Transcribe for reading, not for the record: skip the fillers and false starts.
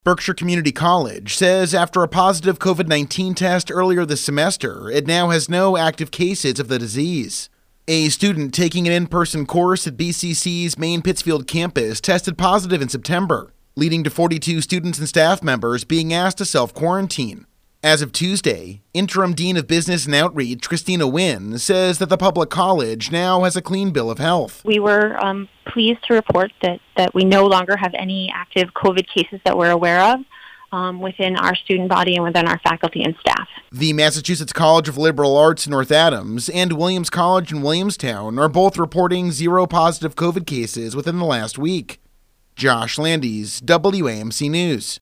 Berkshire Community College says after a positive COVID-19 test earlier this semester, it now has no active cases of the disease. A student taking an in-person course at BCC's main Pittsfield campus tested positive in September, leading to 42 students and staff members being asked to self-quarantine. As of Tuesday, Interim Dean of Business and Outreach Christina Wynn says that the public college now has a clean bill of health. We were pleased to report that we no longer have any active COVID cases that we're aware of within our student body and within our faculty and staff. The Massachusetts College of Liberal Arts in North Adams and Williams College in Williamstown are both reporting 0 positive COVID cases within the last week. Josh Landis, WAMC News.